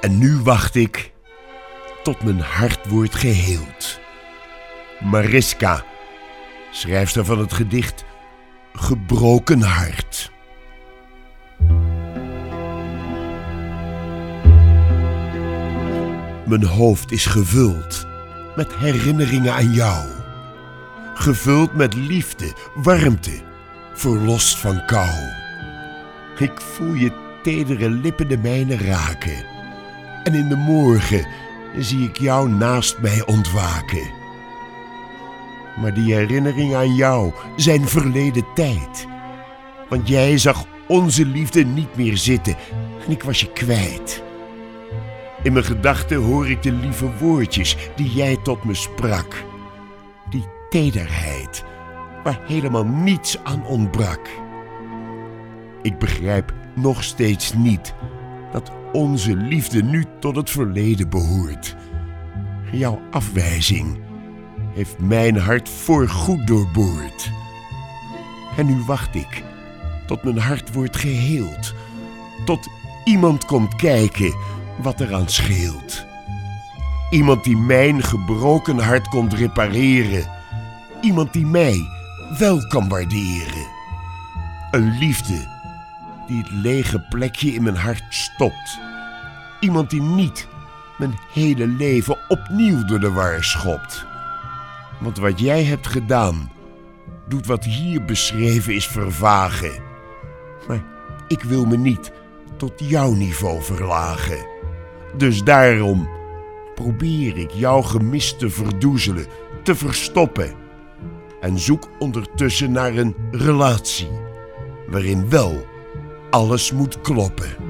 En nu wacht ik tot mijn hart wordt geheeld. Mariska, schrijfster van het gedicht Gebroken Hart. Mijn hoofd is gevuld met herinneringen aan jou. Gevuld met liefde, warmte, verlost van kou. Ik voel je tedere lippen de mijne raken. En in de morgen zie ik jou naast mij ontwaken. Maar die herinneringen aan jou zijn verleden tijd. Want jij zag onze liefde niet meer zitten en ik was je kwijt. In mijn gedachten hoor ik de lieve woordjes die jij tot me sprak. Die tederheid waar helemaal niets aan ontbrak. Ik begrijp nog steeds niet dat onze liefde nu tot het verleden behoort. Jouw afwijzing heeft mijn hart voorgoed doorboord. En nu wacht ik tot mijn hart wordt geheeld. Tot iemand komt kijken wat eraan scheelt. Iemand die mijn gebroken hart komt repareren. Iemand die mij wel kan waarderen. Een liefde die het lege plekje in mijn hart stopt. Iemand die niet mijn hele leven opnieuw door de war schopt. Want wat jij hebt gedaan, doet wat hier beschreven is vervagen. Maar ik wil me niet tot jouw niveau verlagen. Dus daarom probeer ik jouw gemis te verdoezelen, te verstoppen. En zoek ondertussen naar een relatie waarin wel alles moet kloppen.